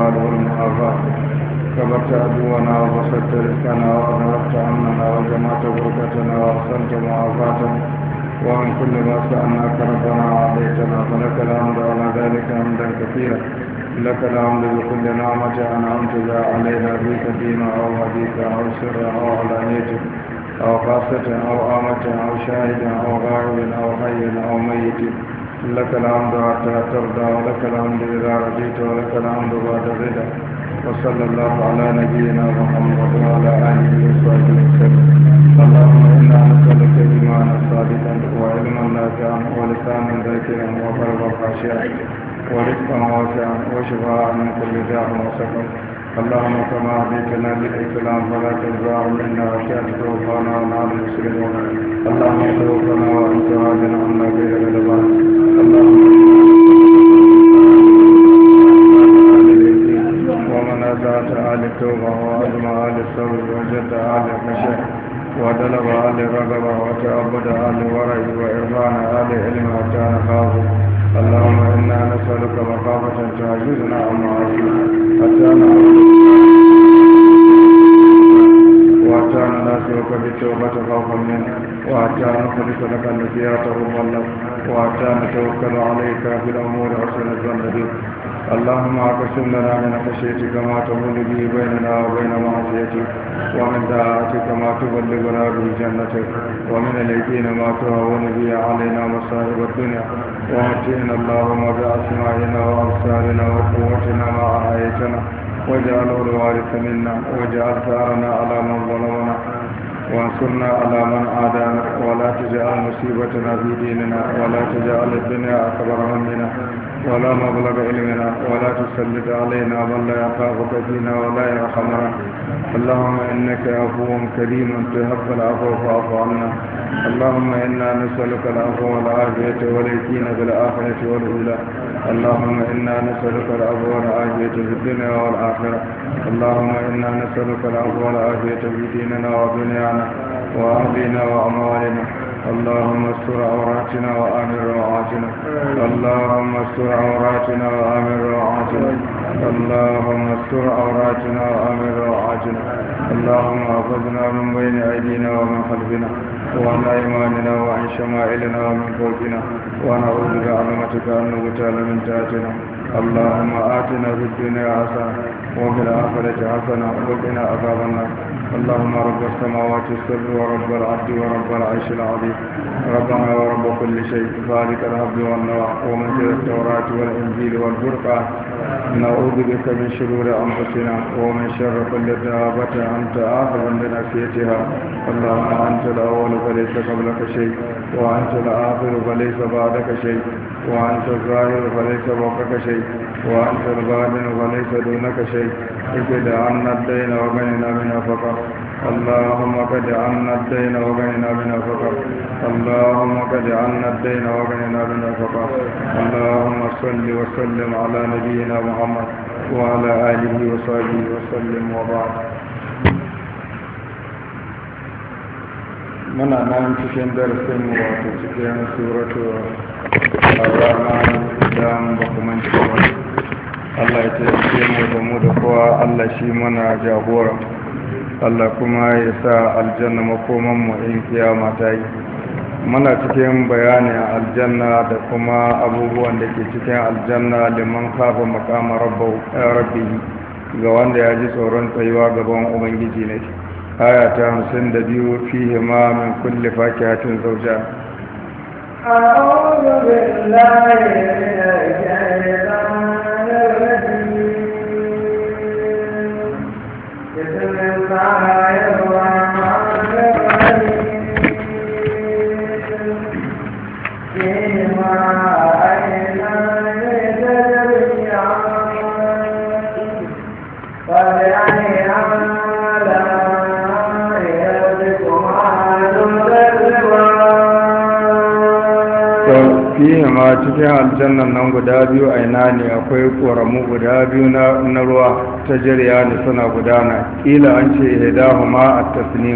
الكمال والمعافاة كبرت عدونا وبسطت رزقنا وأنرت أمننا وجمعت بركتنا وأحسنت معافاتنا ومن كل ما سألناك ربنا وعطيتنا فلك الحمد على ذلك حمدا كثيرا لك الحمد بكل نعمة أنعمت بها علينا في قديمة أو حديثة أو سر أو علانية أو خاصة أو آمة أو شاهد أو غائب أو حي أو ميت لك الحمد حتى ترضى ولك الحمد إذا رضيت ولك الحمد بعد الرضا وصلى الله على نبينا محمد وعلى آله وصحبه وسلم اللهم إنا نسألك إيمانا صادقا وعلما نافعا ولسانا ذاكرا وقلبا خاشعا ورزقا واسعا وشفاء من كل داء وسقم اللهم كما هديتنا للإسلام فلا تنزع منا وشأت توفانا ونحن مسلمون اللهم توفنا وأنت راض عنا غير غضبان اللهم ومنازعة آل التوبة وعزم آل الصبر وجد آل الخشية ودلب آل الرغبة وتعبد آل الورع وإرفان آل العلم حتى نخافه اللهم إنا نسألك مخافة تعجزنا عن معاصيك حتى نسألك بالتوبة خوفا منك وحتى نخلص لك النسيئة حبا لك وحتى نتوكل عليك في الأمور حسن الظن بك اللهم اقسم لنا من خشيتك ما تحول به بيننا وبين معصيتك ومن طاعتك ما تبلغنا به جنتك ومن اليقين ما تهون به علينا مصائب الدنيا ومتعنا اللهم بأسماعنا وأبصارنا وقوتنا ما أحييتنا واجعله الوارث منا واجعل ثارنا على من ظلمنا وانصرنا على من عادانا ولا تجعل مصيبتنا في ديننا ولا تجعل الدنيا أكبر همنا ولا مبلغ علمنا ولا تسلط علينا من لا يخافك فينا ولا يرحمنا اللهم إنك عفو كريم تحب العفو فاعف عنا اللهم إنا نسألك العفو والعافية واليقين بالآخرة والأولى اللهم إنا نسألك العفو والعافية في الدنيا والآخرة اللهم إنا نسألك العفو والعافية في ديننا ودنيانا وأهلنا وأموالنا اللهم استر عوراتنا وآمن روعاتنا اللهم استر عوراتنا وآمن روعاتنا اللهم استر عوراتنا وآمن روعاتنا اللهم احفظنا من بين أيدينا ومن خلفنا وعن أيماننا وعن شمائلنا ومن فوقنا ونعوذ بعظمتك أن نغتال من تحتنا اللهم آتنا في الدنيا حسنة وفي الآخرة حسنة وقنا عذاب النار اللهم رب السماوات السبع ورب العبد ورب العرش العظيم ربنا ورب كل شيء خالق الحب والنوى ومنزل التوراة والإنجيل والفرقان نعوذ بك من شرور أنفسنا ومن شر كل دابة أنت آخذ بناصيتها اللهم أنت الأول فليس قبلك شيء وأنت الآخر فليس بعدك شيء وأنت الظاهر فليس فوقك شيء وأنت الباطن فليس دونك شيء اجد عنا الدين وغننا من الفقر اللهم قد عنا الدين وغننا من الفقر اللهم قد عنا الدين وغننا من الفقر اللهم صل وسلم على نبينا محمد وعلى آله وصحبه وسلم وبعد muna nan cikin darasin mu wato cikin suratu ar-rahman dan bakumanci wani Allah ya taimake mu da mu da kowa Allah shi mana jagora Allah kuma ya sa aljanna makoman mu in kiyama ta yi muna cikin bayanin aljanna da kuma abubuwan da ke cikin aljanna liman kafa maqama rabbihi ga wanda ya ji tsoron tsayuwa gaban ubangiji ne aya ta 52 fihi ma min kulli fakihatin zawjan أعوذ بالله من الشيطان الرجيم بسم الله الرحمن الرحيم فيهما عينان تجريان فبأي fiye ma cikin aljannan nan guda biyu a ina ne akwai ƙoramu guda biyu na ruwa ta jiriya ne suna gudana ƙila an ce ya dahu ma a tasnim